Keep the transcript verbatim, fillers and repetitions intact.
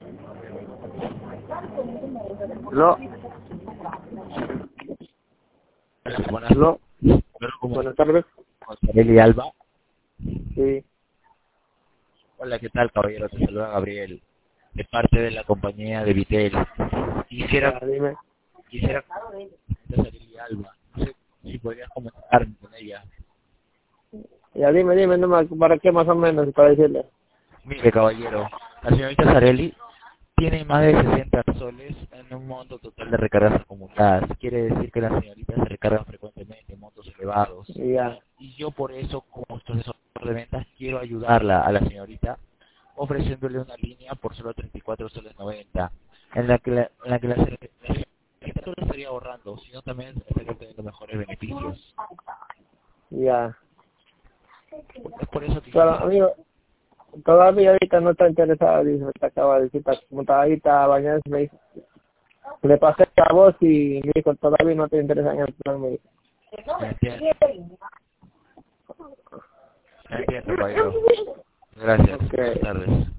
No. Buenas, No. ¿cómo Buenas tardes. Eli Alba? Sí. Hola, ¿qué tal, caballero? Te saluda Gabriel, de parte de la compañía de Vitel. Quisiera, Ya, dime. quisiera conocer a Eli Alba. No sé si podrías comentarme con ella. Ya, dime, dime, no más, ¿para qué más o menos? Para decirle. Mire, caballero, la señorita Sareli tiene más de sesenta soles en un monto total de recargas acumuladas. Quiere decir que las señoritas se recargan frecuentemente en montos elevados. Ya. Y yo por eso, como asesor de ventas, quiero ayudarla a la señorita ofreciéndole una línea por solo treinta y cuatro soles noventa, en la que la, en la que la señorita no solo estaría ahorrando, sino también estaría obteniendo mejores beneficios. Ya. Es por eso que Claro, quisiera... amigo, todavía ahorita no está interesado, dice, me acaba de decir, está- como estaba ahorita bañándose, me dijo, le pasé a vos y me dijo, todavía no te interesa en el plan, me dijo. Entiendo, entiendo, caballero. Gracias. Buenas Okay. tardes.